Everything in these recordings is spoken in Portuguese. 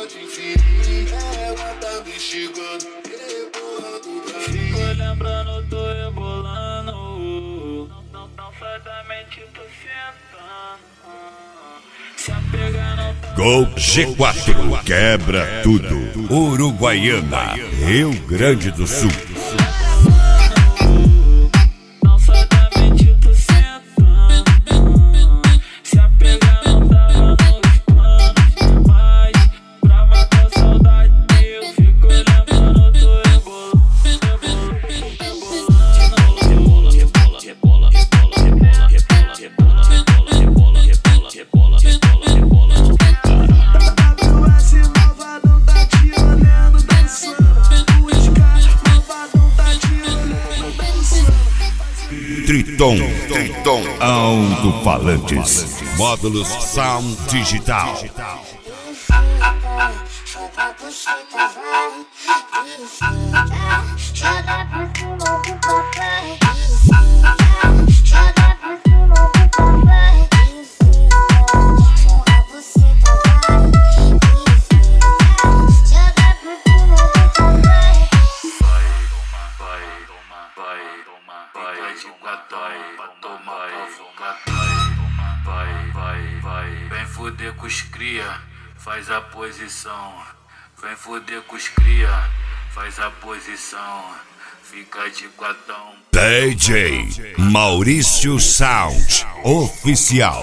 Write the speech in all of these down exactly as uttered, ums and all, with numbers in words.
pode ferir. Ela tá me xingando, rebolando pra mim. Fico lembrando, tô rebolando. Não, não, não sai da mente, tô sentando. Se apegar não tá. Gol G quatro, quebra tudo. Uruguaiana, Rio Grande do Sul. Triton, Triton, alto-falantes, módulos Sound Digital. Vai, vai, vai. Vem foder com os cria, faz a posição. Vem foder com os cria, faz a posição. Fica de quatão. D J Maurício Sound Oficial.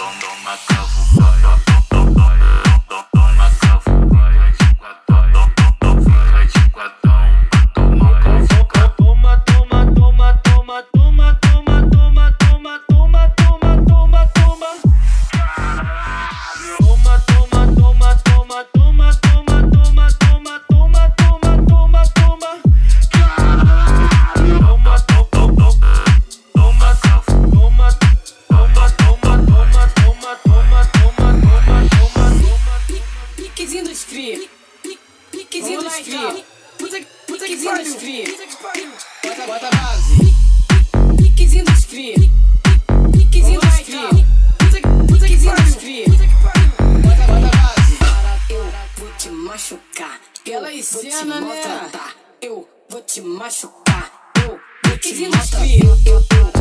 Piquezinho dos cria. Piquezinho dos cria. Bota, bota a base. Piquezinho dos cria. Piquezinho dos cria. Piquezinho dos cria. Bota, bota a base. Eu vou te machucar. Ela e cena, né? Eu vou te machucar. Eu vou te maltratar.